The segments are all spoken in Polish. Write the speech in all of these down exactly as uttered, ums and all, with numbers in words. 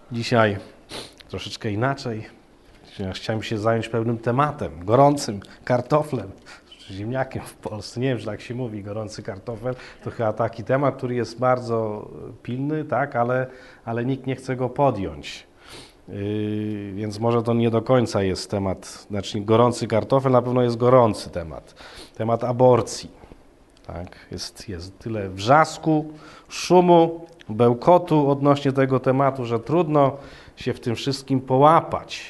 Dzisiaj troszeczkę inaczej. Chciałem się zająć pewnym tematem, gorącym kartoflem, ziemniakiem w Polsce. Nie wiem, czy tak się mówi, gorący kartofel. To chyba taki temat, który jest bardzo pilny, tak, ale, ale nikt nie chce go podjąć. Yy, więc może to nie do końca jest temat, znaczy gorący kartofel na pewno jest gorący temat. Temat aborcji. Tak, jest, jest tyle wrzasku, szumu, bełkotu odnośnie tego tematu, że trudno się w tym wszystkim połapać.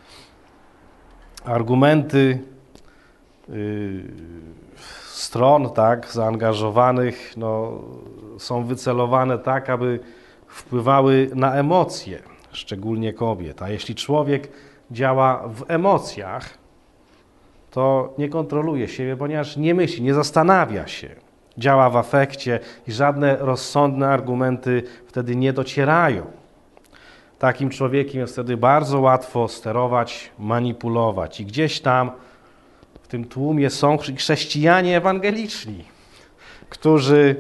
Argumenty yy, stron, tak, zaangażowanych, no, są wycelowane tak, aby wpływały na emocje, szczególnie kobiet. A jeśli człowiek działa w emocjach, to nie kontroluje siebie, ponieważ nie myśli, nie zastanawia się. Działa w afekcie i żadne rozsądne argumenty wtedy nie docierają. Takim człowiekiem jest wtedy bardzo łatwo sterować, manipulować. I gdzieś tam w tym tłumie są chrześcijanie ewangeliczni, którzy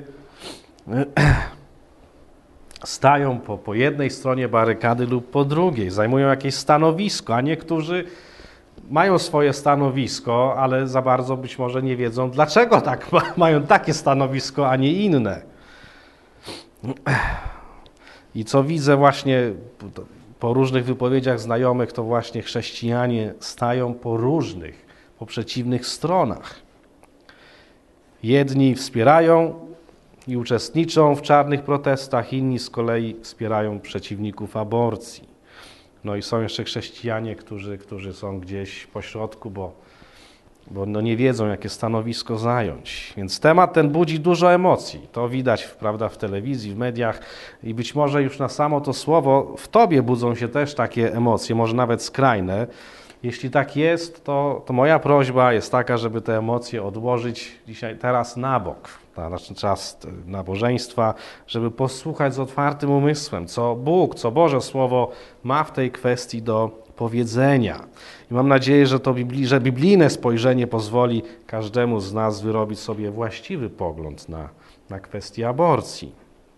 stają po, po jednej stronie barykady lub po drugiej, zajmują jakieś stanowisko, a niektórzy mają swoje stanowisko, ale za bardzo być może nie wiedzą, dlaczego tak mają takie stanowisko, a nie inne. I co widzę właśnie po różnych wypowiedziach znajomych, to właśnie chrześcijanie stają po różnych, po przeciwnych stronach. Jedni wspierają i uczestniczą w czarnych protestach, inni z kolei wspierają przeciwników aborcji. No i są jeszcze chrześcijanie, którzy, którzy są gdzieś po środku, bo, bo no nie wiedzą, jakie stanowisko zająć. Więc temat ten budzi dużo emocji. To widać, prawda, w telewizji, w mediach i być może już na samo to słowo w tobie budzą się też takie emocje, może nawet skrajne. Jeśli tak jest, to, to moja prośba jest taka, żeby te emocje odłożyć dzisiaj, teraz na bok, na czas nabożeństwa, żeby posłuchać z otwartym umysłem, co Bóg, co Boże Słowo ma w tej kwestii do powiedzenia. I mam nadzieję, że to bibli, że biblijne spojrzenie pozwoli każdemu z nas wyrobić sobie właściwy pogląd na, na kwestię aborcji.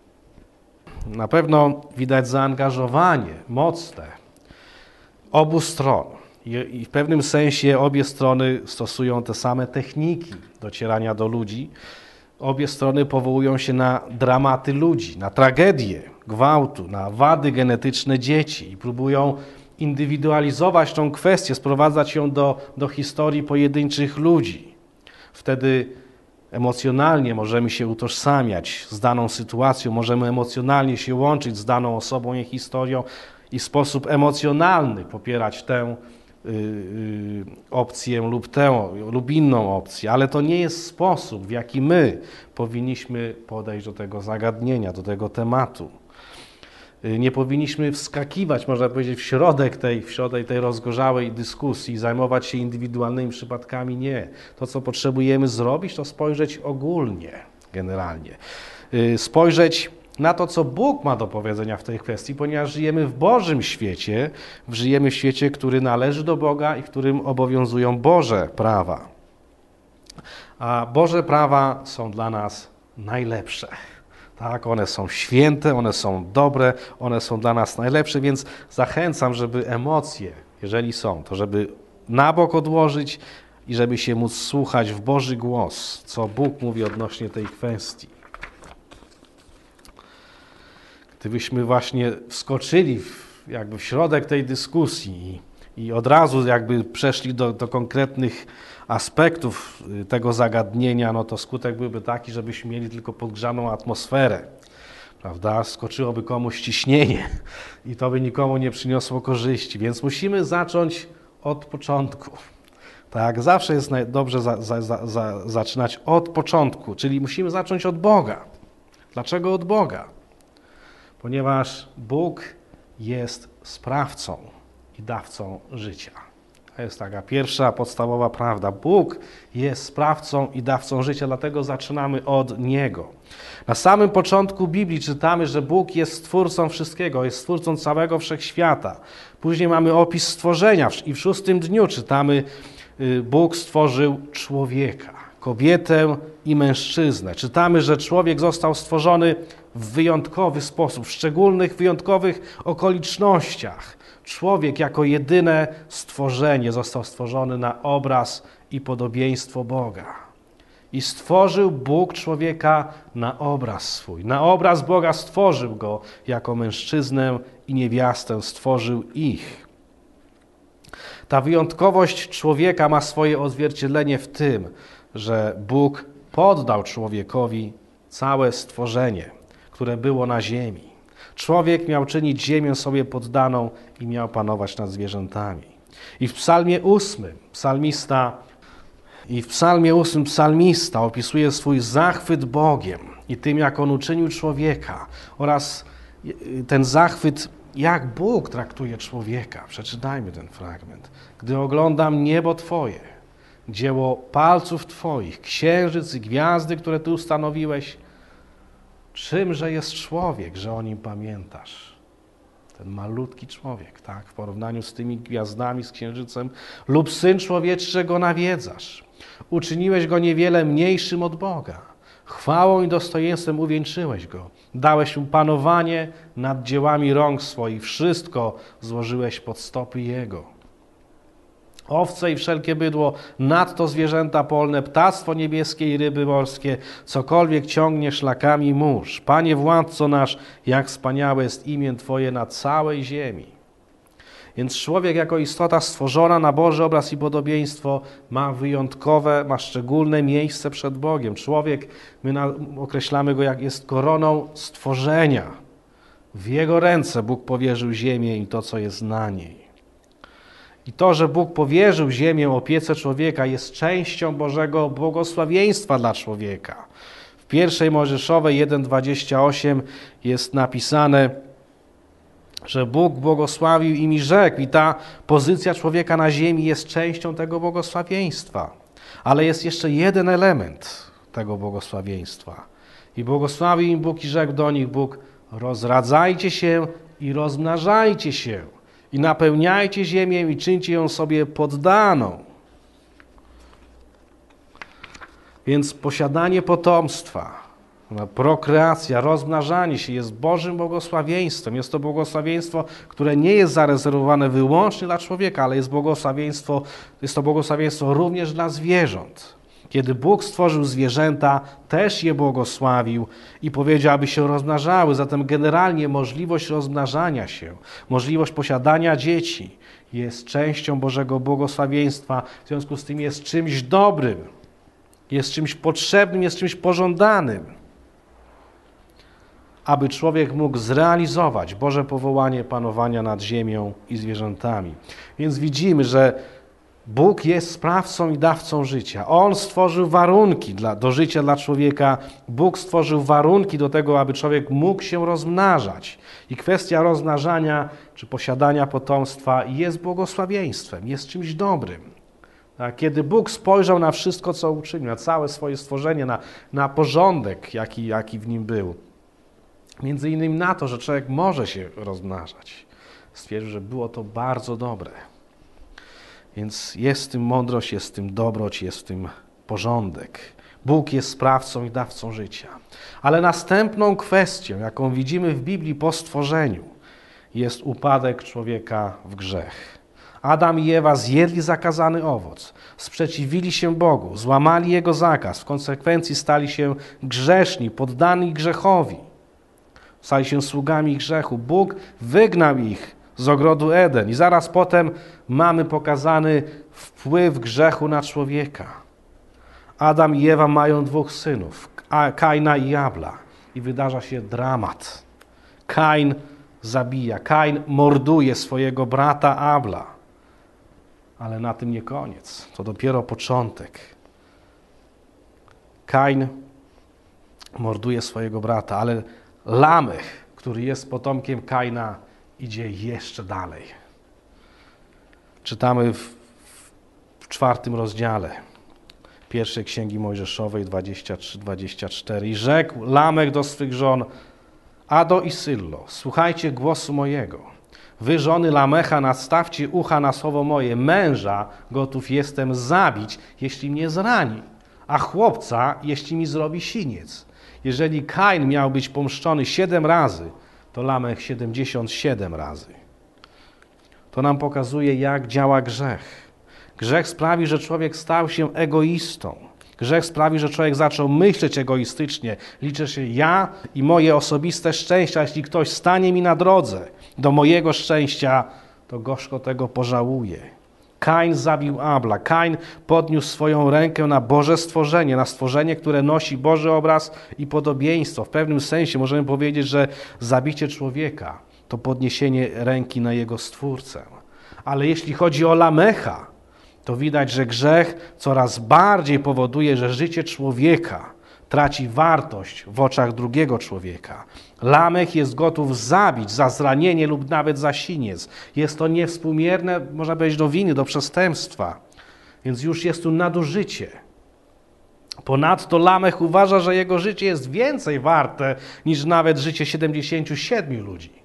Na pewno widać zaangażowanie mocne obu stron. I w pewnym sensie obie strony stosują te same techniki docierania do ludzi. Obie strony powołują się na dramaty ludzi, na tragedię gwałtu, na wady genetyczne dzieci i próbują indywidualizować tą kwestię, sprowadzać ją do, do historii pojedynczych ludzi. Wtedy emocjonalnie możemy się utożsamiać z daną sytuacją, możemy emocjonalnie się łączyć z daną osobą i historią i w sposób emocjonalny popierać tę opcję lub tę, lub inną opcję, ale to nie jest sposób, w jaki my powinniśmy podejść do tego zagadnienia, do tego tematu. Nie powinniśmy wskakiwać, można powiedzieć, w środek tej, w środek tej rozgorzałej dyskusji, zajmować się indywidualnymi przypadkami. Nie. To, co potrzebujemy zrobić, to spojrzeć ogólnie, generalnie. Spojrzeć na to, co Bóg ma do powiedzenia w tej kwestii, ponieważ żyjemy w Bożym świecie, żyjemy w świecie, który należy do Boga i w którym obowiązują Boże prawa. A Boże prawa są dla nas najlepsze. Tak, one są święte, one są dobre, one są dla nas najlepsze, więc zachęcam, żeby emocje, jeżeli są, to żeby na bok odłożyć i żeby się móc słuchać w Boży głos, co Bóg mówi odnośnie tej kwestii. Gdybyśmy właśnie wskoczyli w, jakby w środek tej dyskusji i, i od razu jakby przeszli do, do konkretnych aspektów tego zagadnienia, no to skutek byłby taki, żebyśmy mieli tylko podgrzaną atmosferę, prawda? Skoczyłoby komuś ciśnienie i to by nikomu nie przyniosło korzyści, więc musimy zacząć od początku. Tak, zawsze jest dobrze za, za, za, za, zaczynać od początku, czyli musimy zacząć od Boga. Dlaczego od Boga? Ponieważ Bóg jest sprawcą i dawcą życia. To jest taka pierwsza podstawowa prawda. Bóg jest sprawcą i dawcą życia, dlatego zaczynamy od Niego. Na samym początku Biblii czytamy, że Bóg jest stwórcą wszystkiego, jest stwórcą całego wszechświata. Później mamy opis stworzenia i w szóstym dniu czytamy, Bóg stworzył człowieka, kobietę i mężczyznę. Czytamy, że człowiek został stworzony w wyjątkowy sposób, w szczególnych, wyjątkowych okolicznościach. Człowiek jako jedyne stworzenie został stworzony na obraz i podobieństwo Boga. I stworzył Bóg człowieka na obraz swój. Na obraz Boga stworzył go jako mężczyznę i niewiastę, stworzył ich. Ta wyjątkowość człowieka ma swoje odzwierciedlenie w tym, że Bóg poddał człowiekowi całe stworzenie, które było na ziemi. Człowiek miał czynić ziemię sobie poddaną i miał panować nad zwierzętami. I w psalmie ósmym psalmista i w psalmie ósmym psalmista opisuje swój zachwyt Bogiem i tym, jak On uczynił człowieka oraz ten zachwyt, jak Bóg traktuje człowieka. Przeczytajmy ten fragment. Gdy oglądam niebo Twoje, dzieło palców Twoich, księżyc i gwiazdy, które Ty ustanowiłeś, czymże jest człowiek, że o nim pamiętasz? Ten malutki człowiek, tak, w porównaniu z tymi gwiazdami, z księżycem, lub Syn Człowieczy, że go nawiedzasz. Uczyniłeś go niewiele mniejszym od Boga. Chwałą i dostojeństwem uwieńczyłeś go. Dałeś mu panowanie nad dziełami rąk swoich. Wszystko złożyłeś pod stopy jego. Owce i wszelkie bydło, nadto zwierzęta polne, ptactwo niebieskie i ryby morskie, cokolwiek ciągnie szlakami mórz. Panie władco nasz, jak wspaniałe jest imię Twoje na całej ziemi. Więc człowiek jako istota stworzona na Boży obraz i podobieństwo ma wyjątkowe, ma szczególne miejsce przed Bogiem. Człowiek, my na, określamy go jak jest koroną stworzenia. W Jego ręce Bóg powierzył ziemię i to, co jest na niej. I to, że Bóg powierzył ziemię opiece człowieka, jest częścią Bożego błogosławieństwa dla człowieka. W pierwszej Mojżeszowej jeden dwadzieścia osiem jest napisane, że Bóg błogosławił im i rzekł. I ta pozycja człowieka na ziemi jest częścią tego błogosławieństwa. Ale jest jeszcze jeden element tego błogosławieństwa. I błogosławił im Bóg i rzekł do nich Bóg: rozradzajcie się i rozmnażajcie się. I napełniajcie ziemię i czyńcie ją sobie poddaną. Więc posiadanie potomstwa, prokreacja, rozmnażanie się jest Bożym błogosławieństwem. Jest to błogosławieństwo, które nie jest zarezerwowane wyłącznie dla człowieka, ale jest błogosławieństwo, jest to błogosławieństwo również dla zwierząt. Kiedy Bóg stworzył zwierzęta, też je błogosławił i powiedział, aby się rozmnażały. Zatem generalnie możliwość rozmnażania się, możliwość posiadania dzieci jest częścią Bożego błogosławieństwa. W związku z tym jest czymś dobrym, jest czymś potrzebnym, jest czymś pożądanym, aby człowiek mógł zrealizować Boże powołanie panowania nad ziemią i zwierzętami. Więc widzimy, że Bóg jest sprawcą i dawcą życia. On stworzył warunki dla, do życia dla człowieka. Bóg stworzył warunki do tego, aby człowiek mógł się rozmnażać. I kwestia rozmnażania czy posiadania potomstwa jest błogosławieństwem, jest czymś dobrym. Tak? Kiedy Bóg spojrzał na wszystko, co uczynił, na całe swoje stworzenie, na, na porządek, jaki, jaki w nim był, między innymi na to, że człowiek może się rozmnażać, stwierdził, że było to bardzo dobre. Więc jest w tym mądrość, jest w tym dobroć, jest w tym porządek. Bóg jest sprawcą i dawcą życia. Ale następną kwestią, jaką widzimy w Biblii po stworzeniu, jest upadek człowieka w grzech. Adam i Ewa zjedli zakazany owoc, sprzeciwili się Bogu, złamali Jego zakaz, w konsekwencji stali się grzeszni, poddani grzechowi. Stali się sługami grzechu. Bóg wygnał ich z ogrodu Eden i zaraz potem mamy pokazany wpływ grzechu na człowieka. Adam i Ewa mają dwóch synów, Kaina i Abla, i wydarza się dramat. Kain zabija, Kain morduje swojego brata Abla. Ale na tym nie koniec, to dopiero początek. Kain morduje swojego brata, ale Lamech, który jest potomkiem Kaina, idzie jeszcze dalej. Czytamy w, w czwartym rozdziale pierwszej Księgi Mojżeszowej dwadzieścia trzy dwadzieścia cztery. I rzekł Lamech do swych żon: Ado i Syllo, słuchajcie głosu mojego. Wy, żony Lamecha, nastawcie ucha na słowo moje. Męża gotów jestem zabić, jeśli mnie zrani, a chłopca, jeśli mi zrobi siniec. Jeżeli Kain miał być pomszczony siedem razy, to Lamech siedemdziesiąt siedem razy. To nam pokazuje, jak działa grzech. Grzech sprawi, że człowiek stał się egoistą. Grzech sprawi, że człowiek zaczął myśleć egoistycznie. Liczę się ja i moje osobiste szczęście, a jeśli ktoś stanie mi na drodze do mojego szczęścia, to gorzko tego pożałuje. Kain zabił Abla. Kain podniósł swoją rękę na Boże stworzenie, na stworzenie, które nosi Boży obraz i podobieństwo. W pewnym sensie możemy powiedzieć, że zabicie człowieka to podniesienie ręki na jego Stwórcę. Ale jeśli chodzi o Lamecha, to widać, że grzech coraz bardziej powoduje, że życie człowieka traci wartość w oczach drugiego człowieka. Lamech jest gotów zabić za zranienie lub nawet za siniec. Jest to niewspółmierne, można powiedzieć, do winy, do przestępstwa. Więc już jest tu nadużycie. Ponadto Lamech uważa, że jego życie jest więcej warte niż nawet życie siedemdziesięciu siedmiu ludzi,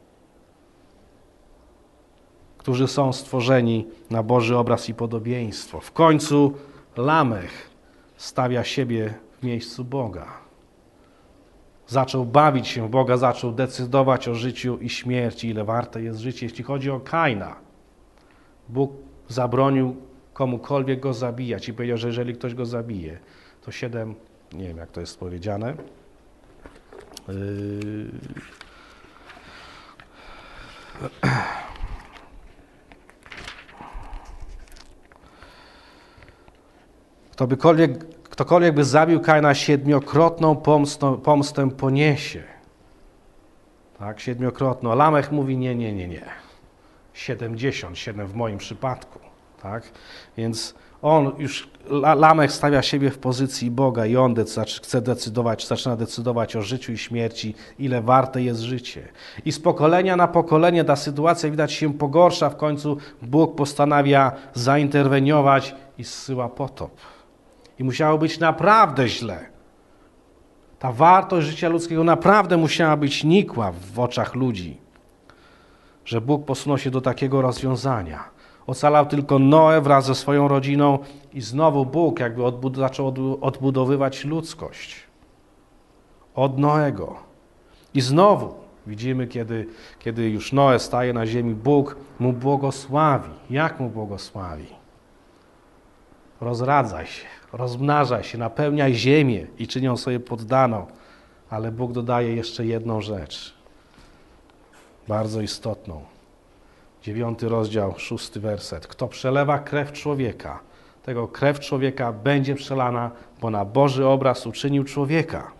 którzy są stworzeni na Boży obraz i podobieństwo. W końcu Lamech stawia siebie w miejscu Boga. Zaczął bawić się w Boga, zaczął decydować o życiu i śmierci, ile warte jest życie. Jeśli chodzi o Kaina, Bóg zabronił komukolwiek go zabijać i powiedział, że jeżeli ktoś go zabije, to siedem, nie wiem jak to jest powiedziane, yy... Kto bykolwiek, ktokolwiek by zabił Kaina, siedmiokrotną pomstą, pomstę poniesie. Tak, siedmiokrotną. Lamech mówi nie, nie, nie, nie. siedemdziesiąt siedem w moim przypadku. Tak? Więc on już, Lamech stawia siebie w pozycji Boga i on dec- chce decydować, zaczyna decydować o życiu i śmierci, ile warte jest życie. I z pokolenia na pokolenie ta sytuacja widać się pogorsza. W końcu Bóg postanawia zainterweniować i zsyła potop. I musiało być naprawdę źle. Ta wartość życia ludzkiego naprawdę musiała być nikła w oczach ludzi, że Bóg posunął się do takiego rozwiązania. Ocalał tylko Noe wraz ze swoją rodziną i znowu Bóg jakby odbud- zaczął odbudowywać ludzkość. Od Noego. I znowu widzimy, kiedy, kiedy już Noe staje na ziemi, Bóg mu błogosławi. Jak mu błogosławi? Rozradzaj się, rozmnażaj się, napełniaj ziemię i czyń ją sobie poddaną. Ale Bóg dodaje jeszcze jedną rzecz, bardzo istotną. Dziewiąty rozdział, szósty werset. Kto przelewa krew człowieka, tego krew człowieka będzie przelana, bo na Boży obraz uczynił człowieka.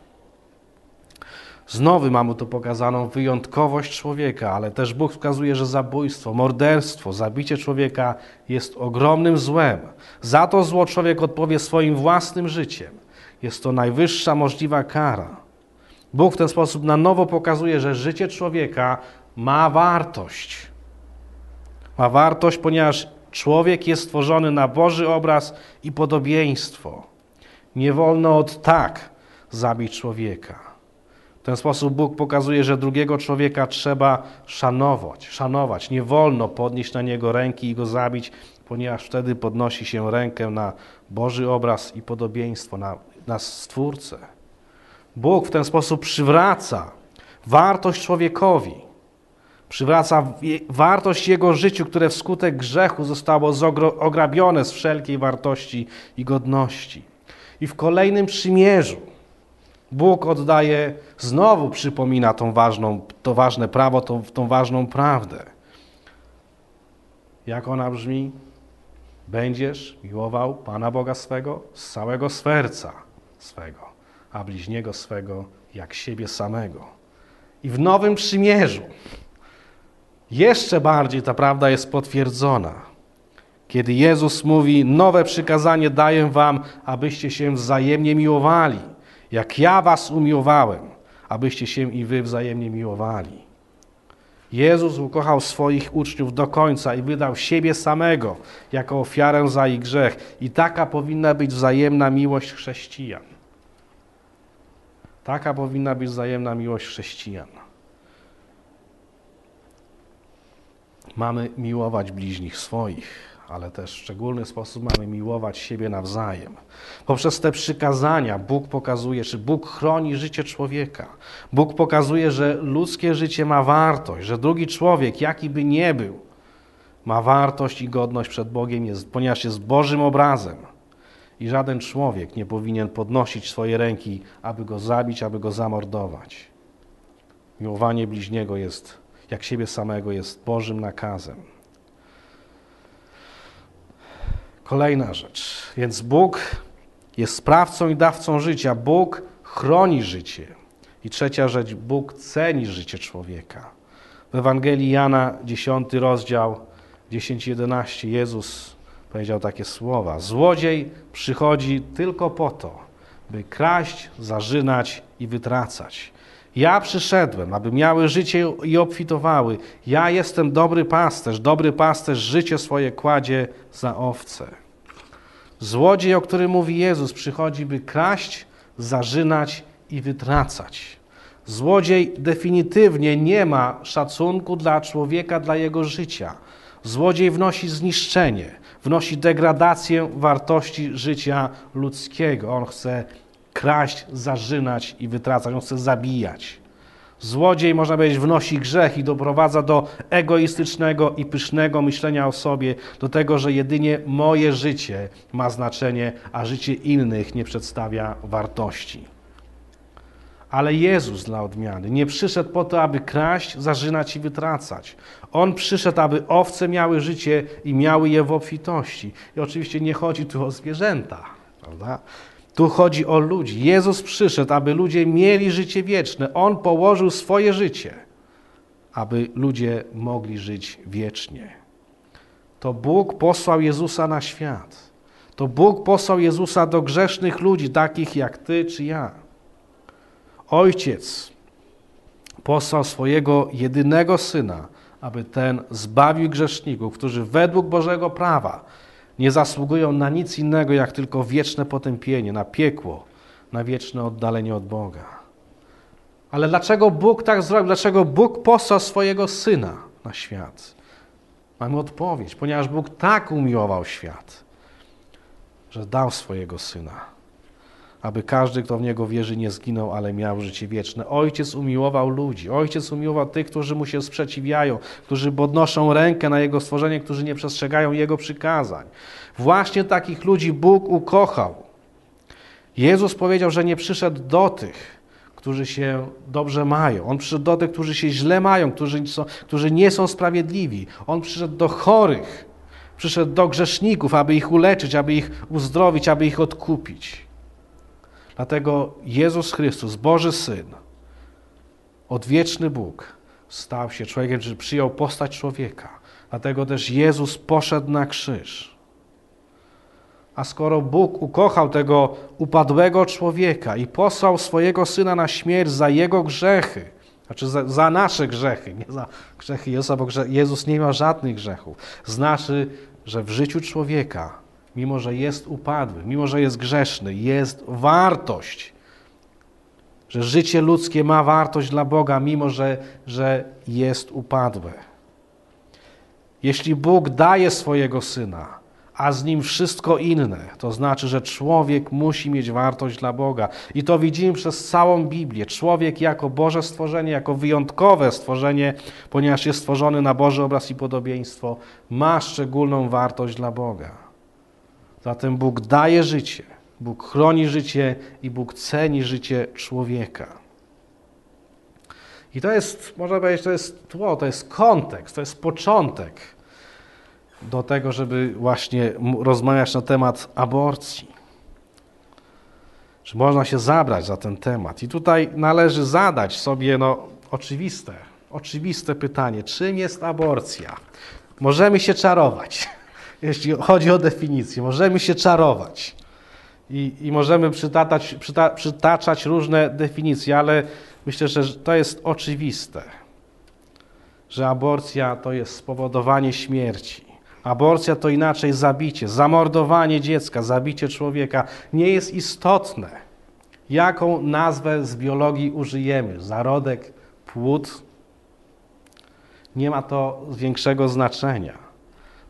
Znowu mamy tu pokazaną wyjątkowość człowieka, ale też Bóg wskazuje, że zabójstwo, morderstwo, zabicie człowieka jest ogromnym złem. Za to zło człowiek odpowie swoim własnym życiem. Jest to najwyższa możliwa kara. Bóg w ten sposób na nowo pokazuje, że życie człowieka ma wartość. Ma wartość, ponieważ człowiek jest stworzony na Boży obraz i podobieństwo. Nie wolno od tak zabić człowieka. W ten sposób Bóg pokazuje, że drugiego człowieka trzeba szanować. szanować. Nie wolno podnieść na niego ręki i go zabić, ponieważ wtedy podnosi się rękę na Boży obraz i podobieństwo, na, na Stwórcę. Bóg w ten sposób przywraca wartość człowiekowi. Przywraca wartość jego życiu, które wskutek grzechu zostało ograbione z wszelkiej wartości i godności. I w kolejnym przymierzu Bóg oddaje, znowu przypomina tą ważną, to ważne prawo, tą, tą ważną prawdę. Jak ona brzmi? Będziesz miłował Pana Boga swego z całego serca swego, a bliźniego swego jak siebie samego. I w nowym przymierzu jeszcze bardziej ta prawda jest potwierdzona, kiedy Jezus mówi: nowe przykazanie daję wam, abyście się wzajemnie miłowali, jak ja was umiłowałem, abyście się i wy wzajemnie miłowali. Jezus ukochał swoich uczniów do końca i wydał siebie samego jako ofiarę za ich grzech. I taka powinna być wzajemna miłość chrześcijan. Taka powinna być wzajemna miłość chrześcijan. Mamy miłować bliźnich swoich, ale też w szczególny sposób mamy miłować siebie nawzajem. Poprzez te przykazania Bóg pokazuje, czy Bóg chroni życie człowieka. Bóg pokazuje, że ludzkie życie ma wartość, że drugi człowiek, jaki by nie był, ma wartość i godność przed Bogiem, jest, ponieważ jest Bożym obrazem. I żaden człowiek nie powinien podnosić swojej ręki, aby go zabić, aby go zamordować. Miłowanie bliźniego jest, jak siebie samego, jest Bożym nakazem. Kolejna rzecz. Więc Bóg jest sprawcą i dawcą życia. Bóg chroni życie. I trzecia rzecz. Bóg ceni życie człowieka. W Ewangelii Jana, dziesiąty rozdział, dziesięć jedenaście, Jezus powiedział takie słowa. Złodziej przychodzi tylko po to, by kraść, zarzynać i wytracać. Ja przyszedłem, aby miały życie i obfitowały. Ja jestem dobry pasterz. Dobry pasterz życie swoje kładzie za owce. Złodziej, o którym mówi Jezus, przychodzi, by kraść, zarzynać i wytracać. Złodziej definitywnie nie ma szacunku dla człowieka, dla jego życia. Złodziej wnosi zniszczenie, wnosi degradację wartości życia ludzkiego. On chce kraść, zarzynać i wytracać. On chce zabijać. Złodziej, można powiedzieć, wnosi grzech i doprowadza do egoistycznego i pysznego myślenia o sobie, do tego, że jedynie moje życie ma znaczenie, a życie innych nie przedstawia wartości. Ale Jezus dla odmiany nie przyszedł po to, aby kraść, zarzynać i wytracać. On przyszedł, aby owce miały życie i miały je w obfitości. I oczywiście nie chodzi tu o zwierzęta, prawda? Tu chodzi o ludzi. Jezus przyszedł, aby ludzie mieli życie wieczne. On położył swoje życie, aby ludzie mogli żyć wiecznie. To Bóg posłał Jezusa na świat. To Bóg posłał Jezusa do grzesznych ludzi, takich jak ty czy ja. Ojciec posłał swojego jedynego Syna, aby ten zbawił grzeszników, którzy według Bożego prawa nie zasługują na nic innego, jak tylko wieczne potępienie, na piekło, na wieczne oddalenie od Boga. Ale dlaczego Bóg tak zrobił? Dlaczego Bóg posłał swojego Syna na świat? Mamy odpowiedź, ponieważ Bóg tak umiłował świat, że dał swojego Syna, aby każdy, kto w Niego wierzy, nie zginął, ale miał życie wieczne. Ojciec umiłował ludzi. Ojciec umiłował tych, którzy Mu się sprzeciwiają, którzy podnoszą rękę na Jego stworzenie, którzy nie przestrzegają Jego przykazań. Właśnie takich ludzi Bóg ukochał. Jezus powiedział, że nie przyszedł do tych, którzy się dobrze mają. On przyszedł do tych, którzy się źle mają, którzy, są, którzy nie są sprawiedliwi. On przyszedł do chorych, przyszedł do grzeszników, aby ich uleczyć, aby ich uzdrowić, aby ich odkupić. Dlatego Jezus Chrystus, Boży Syn, odwieczny Bóg, stał się człowiekiem, czy przyjął postać człowieka. Dlatego też Jezus poszedł na krzyż. A skoro Bóg ukochał tego upadłego człowieka i posłał swojego Syna na śmierć za jego grzechy, znaczy za, za nasze grzechy, nie za grzechy Jezusa, bo Jezus nie ma żadnych grzechów, znaczy, że w życiu człowieka, mimo że jest upadły, mimo że jest grzeszny, jest wartość. Że życie ludzkie ma wartość dla Boga, mimo że, że jest upadłe. Jeśli Bóg daje swojego Syna, a z Nim wszystko inne, to znaczy, że człowiek musi mieć wartość dla Boga. I to widzimy przez całą Biblię. Człowiek jako Boże stworzenie, jako wyjątkowe stworzenie, ponieważ jest stworzony na Boży obraz i podobieństwo, ma szczególną wartość dla Boga. Zatem Bóg daje życie, Bóg chroni życie i Bóg ceni życie człowieka. I to jest, można powiedzieć, to jest tło, to jest kontekst, to jest początek do tego, żeby właśnie rozmawiać na temat aborcji. Że można się zabrać za ten temat. I tutaj należy zadać sobie no, oczywiste, oczywiste pytanie, czym jest aborcja? Możemy się czarować. Jeśli chodzi o definicję, możemy się czarować i, i możemy przytaczać, przyta, przytaczać różne definicje, ale myślę, że to jest oczywiste, że aborcja to jest spowodowanie śmierci. Aborcja to inaczej zabicie, zamordowanie dziecka, zabicie człowieka. Nie jest istotne, jaką nazwę z biologii użyjemy. Zarodek, płód. Nie ma to większego znaczenia.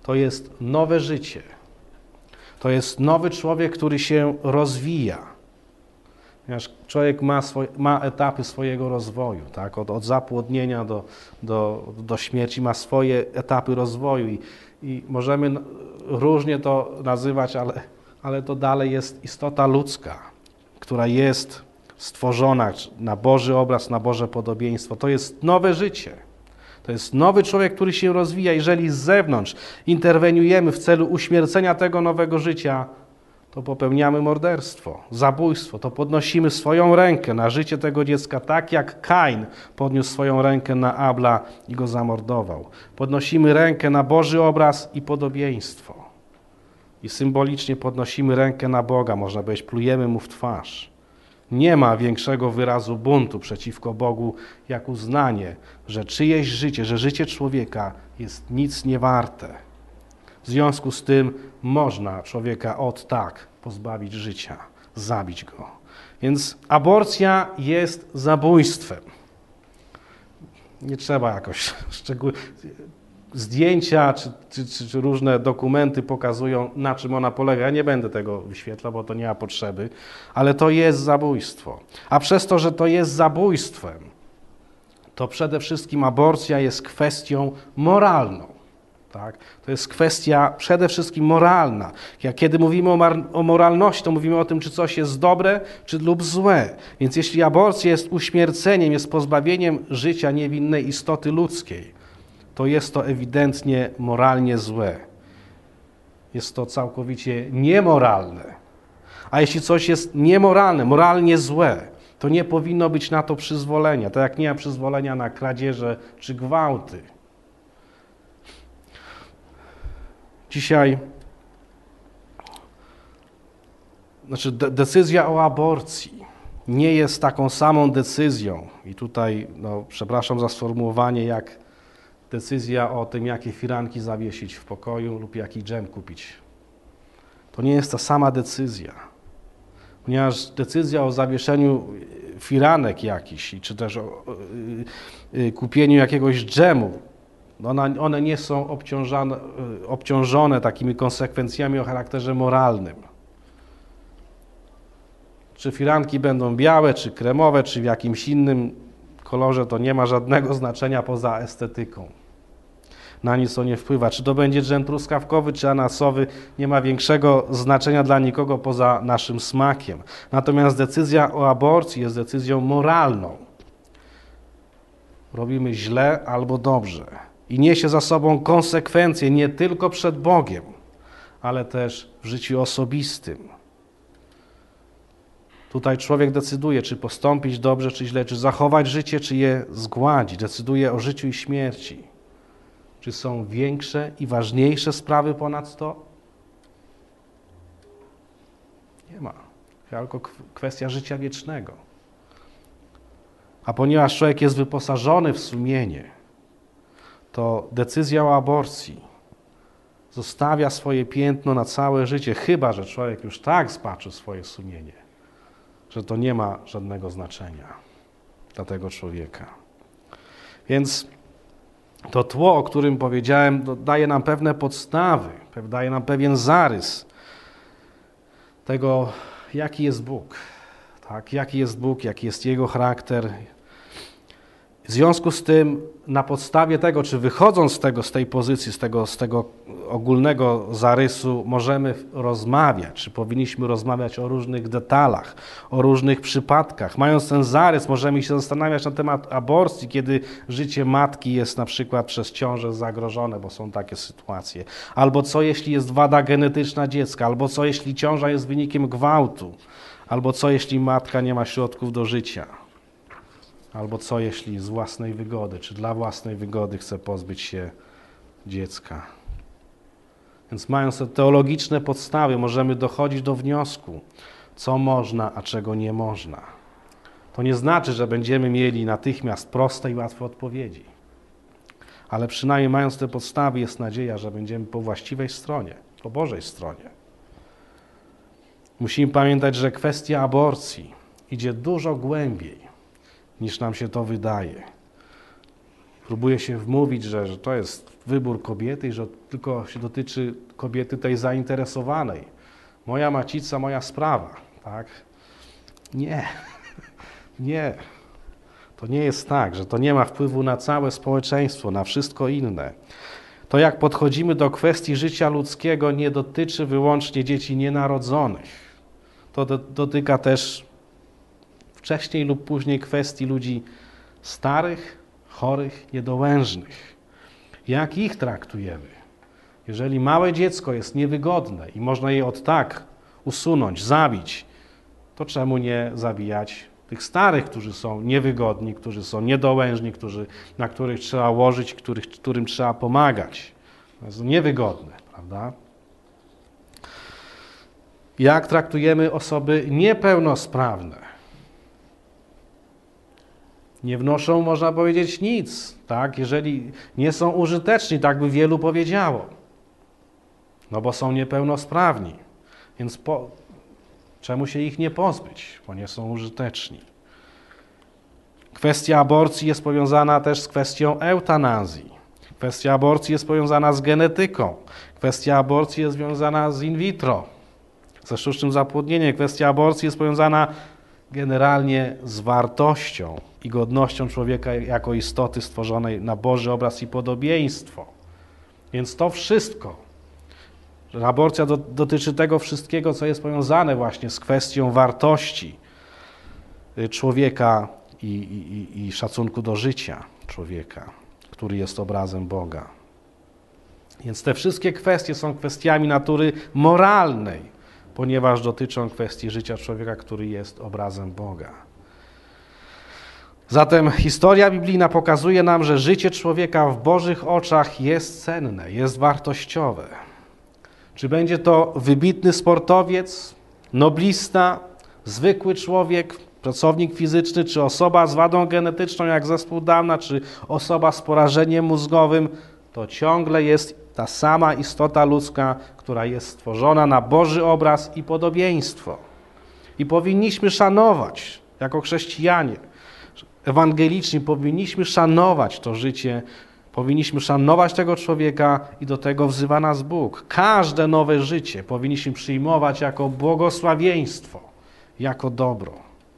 to jest nowe życie. To jest nowy człowiek, który się rozwija. Ponieważ człowiek ma, swoje, ma etapy swojego rozwoju, tak? Od, od zapłodnienia do, do, do śmierci ma swoje etapy rozwoju i, i możemy różnie to nazywać, ale, ale to dalej jest istota ludzka, która jest stworzona na Boży obraz, na Boże podobieństwo. To jest nowe życie. To jest nowy człowiek, który się rozwija. Jeżeli z zewnątrz interweniujemy w celu uśmiercenia tego nowego życia, to popełniamy morderstwo, zabójstwo, to podnosimy swoją rękę na życie tego dziecka, tak jak Kain podniósł swoją rękę na Abla i go zamordował. Podnosimy rękę na Boży obraz i podobieństwo. I symbolicznie podnosimy rękę na Boga, można powiedzieć, plujemy Mu w twarz. Nie ma większego wyrazu buntu przeciwko Bogu, jak uznanie, że czyjeś życie, że życie człowieka jest nic nie warte. W związku z tym można człowieka od tak pozbawić życia, zabić go. Więc aborcja jest zabójstwem. Nie trzeba jakoś szczególnie... Zdjęcia czy, czy, czy, czy różne dokumenty pokazują, na czym ona polega. Ja nie będę tego wyświetlał, bo to nie ma potrzeby, ale to jest zabójstwo. A przez to, że to jest zabójstwem, to przede wszystkim aborcja jest kwestią moralną. Tak? To jest kwestia przede wszystkim moralna. Jak kiedy mówimy o, mar- o moralności, to mówimy o tym, czy coś jest dobre, czy lub złe. Więc jeśli aborcja jest uśmierceniem, jest pozbawieniem życia niewinnej istoty ludzkiej, to jest to ewidentnie moralnie złe. Jest to całkowicie niemoralne. A jeśli coś jest niemoralne, moralnie złe, to nie powinno być na to przyzwolenia. Tak jak nie ma przyzwolenia na kradzieże czy gwałty. Dzisiaj znaczy de- decyzja o aborcji nie jest taką samą decyzją. I tutaj, no, przepraszam za sformułowanie, jak decyzja o tym, jakie firanki zawiesić w pokoju lub jaki dżem kupić. To nie jest ta sama decyzja. Ponieważ decyzja o zawieszeniu firanek jakichś, czy też o y, y, kupieniu jakiegoś dżemu, one, one nie są obciążone, y, obciążone takimi konsekwencjami o charakterze moralnym. Czy firanki będą białe, czy kremowe, czy w jakimś innym kolorze, to nie ma żadnego znaczenia poza estetyką. Na nic to nie wpływa. Czy to będzie dżem truskawkowy, czy anasowy, nie ma większego znaczenia dla nikogo poza naszym smakiem. Natomiast decyzja o aborcji jest decyzją moralną. Robimy źle albo dobrze. I niesie za sobą konsekwencje nie tylko przed Bogiem, ale też w życiu osobistym. Tutaj człowiek decyduje, czy postąpić dobrze, czy źle, czy zachować życie, czy je zgładzić. Decyduje o życiu i śmierci. Czy są większe i ważniejsze sprawy ponad to? Nie ma. Tylko kwestia życia wiecznego. A ponieważ człowiek jest wyposażony w sumienie, to decyzja o aborcji zostawia swoje piętno na całe życie, chyba że człowiek już tak zbaczy swoje sumienie, że to nie ma żadnego znaczenia dla tego człowieka. Więc to tło, o którym powiedziałem, daje nam pewne podstawy, daje nam pewien zarys tego, jaki jest Bóg, tak? Jaki jest Bóg, jaki jest Jego charakter. W związku z tym, na podstawie tego, czy wychodząc z tego, z tej pozycji, z tego, z tego ogólnego zarysu, możemy rozmawiać, czy powinniśmy rozmawiać o różnych detalach, o różnych przypadkach. Mając ten zarys, możemy się zastanawiać na temat aborcji, kiedy życie matki jest na przykład przez ciążę zagrożone, bo są takie sytuacje. Albo co, jeśli jest wada genetyczna dziecka, albo co, jeśli ciąża jest wynikiem gwałtu, albo co, jeśli matka nie ma środków do życia. Albo co, jeśli z własnej wygody, czy dla własnej wygody chce pozbyć się dziecka. Więc mając te teologiczne podstawy, możemy dochodzić do wniosku, co można, a czego nie można. To nie znaczy, że będziemy mieli natychmiast proste i łatwe odpowiedzi. Ale przynajmniej mając te podstawy, jest nadzieja, że będziemy po właściwej stronie, po Bożej stronie. Musimy pamiętać, że kwestia aborcji idzie dużo głębiej, niż nam się to wydaje. próbuje się wmówić, że, że to jest wybór kobiety i że tylko się dotyczy kobiety tej zainteresowanej. Moja macica, moja sprawa, tak? Nie, nie. To nie jest tak, że to nie ma wpływu na całe społeczeństwo, na wszystko inne. To jak podchodzimy do kwestii życia ludzkiego nie dotyczy wyłącznie dzieci nienarodzonych. To do, dotyka też wcześniej lub później kwestii ludzi starych, chorych, niedołężnych. Jak ich traktujemy? Jeżeli małe dziecko jest niewygodne i można je od tak usunąć, zabić, to czemu nie zabijać tych starych, którzy są niewygodni, którzy są niedołężni, którzy, na których trzeba łożyć, których, którym trzeba pomagać. To jest niewygodne, prawda? Jak traktujemy osoby niepełnosprawne? Nie wnoszą, można powiedzieć, nic, tak? Jeżeli nie są użyteczni, tak by wielu powiedziało. No bo są niepełnosprawni, więc po, czemu się ich nie pozbyć, bo nie są użyteczni? Kwestia aborcji jest powiązana też z kwestią eutanazji. Kwestia aborcji jest powiązana z genetyką. Kwestia aborcji jest związana z in vitro, ze sztucznym zapłodnieniem. Kwestia aborcji jest powiązana generalnie z wartością i godnością człowieka jako istoty stworzonej na Boży obraz i podobieństwo. Więc to wszystko, że aborcja do, dotyczy tego wszystkiego, co jest powiązane właśnie z kwestią wartości człowieka i, i, i szacunku do życia człowieka, który jest obrazem Boga. Więc te wszystkie kwestie są kwestiami natury moralnej, ponieważ dotyczą kwestii życia człowieka, który jest obrazem Boga. Zatem historia biblijna pokazuje nam, że życie człowieka w Bożych oczach jest cenne, jest wartościowe. Czy będzie to wybitny sportowiec, noblista, zwykły człowiek, pracownik fizyczny, czy osoba z wadą genetyczną jak zespół Downa, czy osoba z porażeniem mózgowym, to ciągle jest ta sama istota ludzka, która jest stworzona na Boży obraz i podobieństwo. I powinniśmy szanować, jako chrześcijanie ewangeliczni, powinniśmy szanować to życie, powinniśmy szanować tego człowieka i do tego wzywa nas Bóg. Każde nowe życie powinniśmy przyjmować jako błogosławieństwo, jako dobro.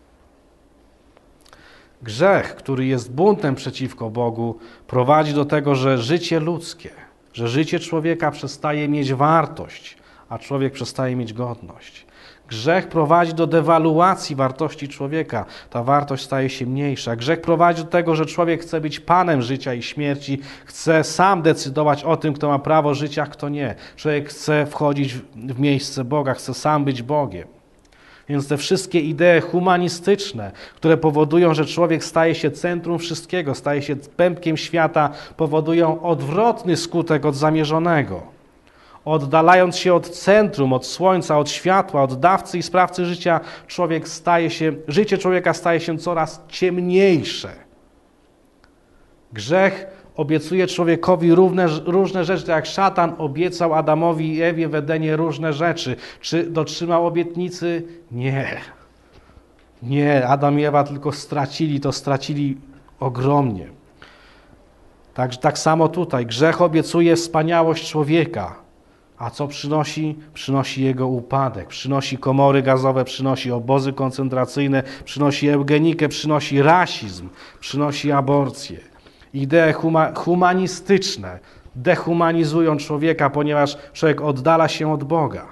Grzech, który jest buntem przeciwko Bogu, prowadzi do tego, że życie ludzkie, że życie człowieka przestaje mieć wartość, a człowiek przestaje mieć godność. Grzech prowadzi do dewaluacji wartości człowieka. Ta wartość staje się mniejsza. Grzech prowadzi do tego, że człowiek chce być panem życia i śmierci, chce sam decydować o tym, kto ma prawo życia, a kto nie. Człowiek chce wchodzić w miejsce Boga, chce sam być Bogiem. Więc te wszystkie idee humanistyczne, które powodują, że człowiek staje się centrum wszystkiego, staje się pępkiem świata, powodują odwrotny skutek od zamierzonego. Oddalając się od centrum, od słońca, od światła, od dawcy i sprawcy życia, człowiek staje się, życie człowieka staje się coraz ciemniejsze. Grzech obiecuje człowiekowi równe, różne rzeczy, tak jak szatan obiecał Adamowi i Ewie w Edenie różne rzeczy. Czy dotrzymał obietnicy? Nie. Nie, Adam i Ewa tylko stracili, to stracili ogromnie. Tak, tak samo tutaj. Grzech obiecuje wspaniałość człowieka. A co przynosi? Przynosi jego upadek, przynosi komory gazowe, przynosi obozy koncentracyjne, przynosi eugenikę, przynosi rasizm, przynosi aborcję. Idee huma, humanistyczne dehumanizują człowieka, ponieważ człowiek oddala się od Boga.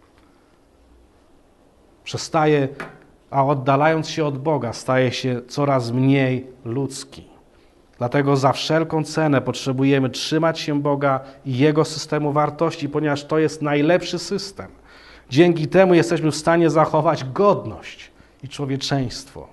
Przestaje, a oddalając się od Boga, staje się coraz mniej ludzki. Dlatego za wszelką cenę potrzebujemy trzymać się Boga i Jego systemu wartości, ponieważ to jest najlepszy system. Dzięki temu jesteśmy w stanie zachować godność i człowieczeństwo.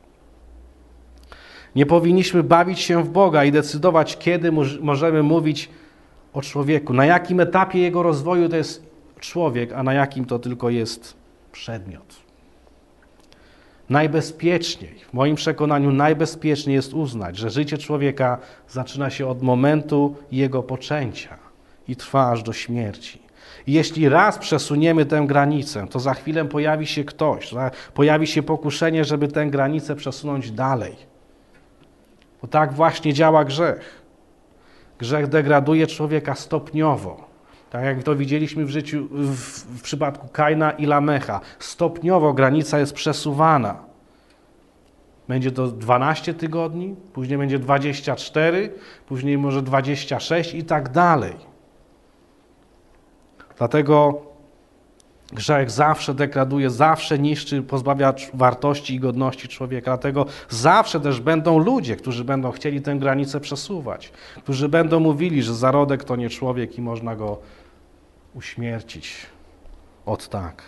Nie powinniśmy bawić się w Boga i decydować, kiedy możemy mówić o człowieku, na jakim etapie jego rozwoju to jest człowiek, a na jakim to tylko jest przedmiot. Najbezpieczniej, w moim przekonaniu najbezpieczniej jest uznać, że życie człowieka zaczyna się od momentu jego poczęcia i trwa aż do śmierci. I jeśli raz przesuniemy tę granicę, to za chwilę pojawi się ktoś, pojawi się pokuszenie, żeby tę granicę przesunąć dalej. Bo tak właśnie działa grzech. Grzech degraduje człowieka stopniowo. Tak jak to widzieliśmy w życiu, w, w przypadku Kaina i Lamecha. Stopniowo granica jest przesuwana. Będzie to dwanaście tygodni, później będzie dwadzieścia cztery, później może dwadzieścia sześć i tak dalej. Dlatego grzech zawsze degraduje, zawsze niszczy, pozbawia wartości i godności człowieka. Dlatego zawsze też będą ludzie, którzy będą chcieli tę granicę przesuwać, którzy będą mówili, że zarodek to nie człowiek i można go uśmiercić. Ot tak.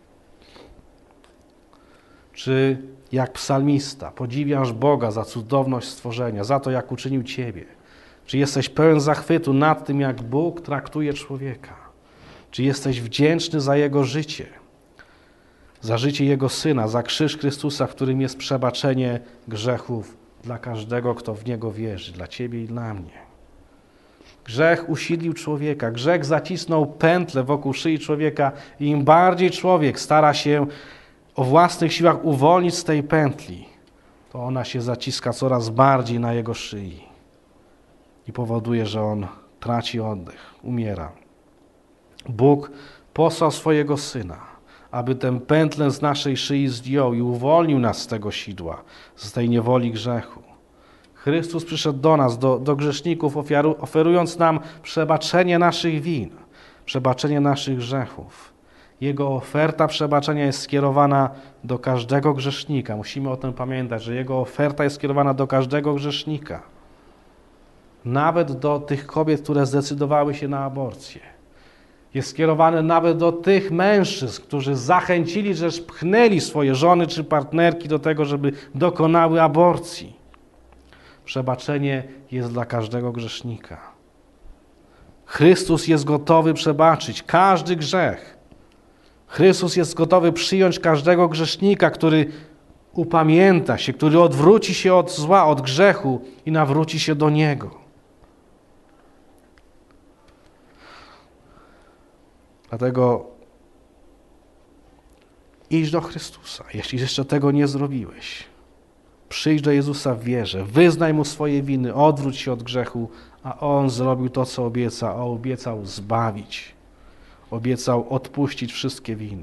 Czy jak psalmista podziwiasz Boga za cudowność stworzenia, za to, jak uczynił Ciebie? Czy jesteś pełen zachwytu nad tym, jak Bóg traktuje człowieka? Czy jesteś wdzięczny za Jego życie, za życie Jego Syna, za krzyż Chrystusa, w którym jest przebaczenie grzechów dla każdego, kto w Niego wierzy, dla Ciebie i dla mnie? Grzech usidlił człowieka, grzech zacisnął pętlę wokół szyi człowieka i im bardziej człowiek stara się o własnych siłach uwolnić z tej pętli, to ona się zaciska coraz bardziej na jego szyi i powoduje, że on traci oddech, umiera. Bóg posłał swojego Syna, aby tę pętlę z naszej szyi zdjął i uwolnił nas z tego sidła, z tej niewoli grzechu. Chrystus przyszedł do nas, do, do grzeszników, ofiaru, oferując nam przebaczenie naszych win, przebaczenie naszych grzechów. Jego oferta przebaczenia jest skierowana do każdego grzesznika. Musimy o tym pamiętać, że Jego oferta jest skierowana do każdego grzesznika. Nawet do tych kobiet, które zdecydowały się na aborcję. Jest skierowane nawet do tych mężczyzn, którzy zachęcili, że pchnęli swoje żony czy partnerki do tego, żeby dokonały aborcji. Przebaczenie jest dla każdego grzesznika. Chrystus jest gotowy przebaczyć każdy grzech. Chrystus jest gotowy przyjąć każdego grzesznika, który upamięta się, który odwróci się od zła, od grzechu i nawróci się do Niego. Dlatego idź do Chrystusa, jeśli jeszcze tego nie zrobiłeś. Przyjdź do Jezusa w wierze, wyznaj Mu swoje winy, odwróć się od grzechu, a On zrobił to, co obiecał. On obiecał zbawić. Obiecał odpuścić wszystkie winy.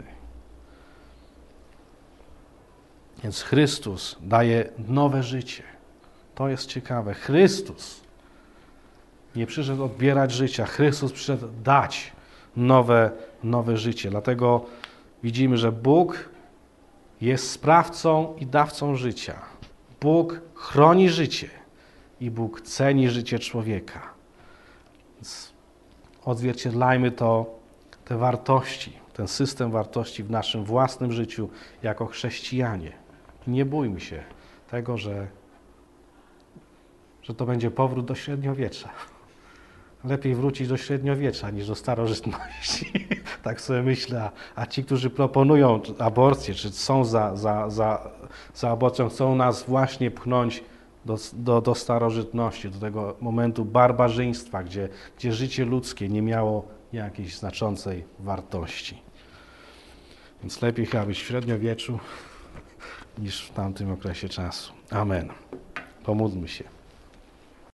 Więc Chrystus daje nowe życie. To jest ciekawe. Chrystus nie przyszedł odbierać życia. Chrystus przyszedł dać nowe, nowe życie. Dlatego widzimy, że Bóg jest sprawcą i dawcą życia. Bóg chroni życie i Bóg ceni życie człowieka. Więc odzwierciedlajmy to, te wartości, ten system wartości w naszym własnym życiu jako chrześcijanie. I nie bójmy się tego, że, że to będzie powrót do średniowiecza. Lepiej wrócić do średniowiecza niż do starożytności. Tak sobie myślę. A, a ci, którzy proponują aborcję, czy są za, za, za, za aborcją, chcą nas właśnie pchnąć do, do, do starożytności, do tego momentu barbarzyństwa, gdzie, gdzie życie ludzkie nie miało jakiejś znaczącej wartości. Więc lepiej chyba być w średniowieczu niż w tamtym okresie czasu. Amen. Pomódlmy się.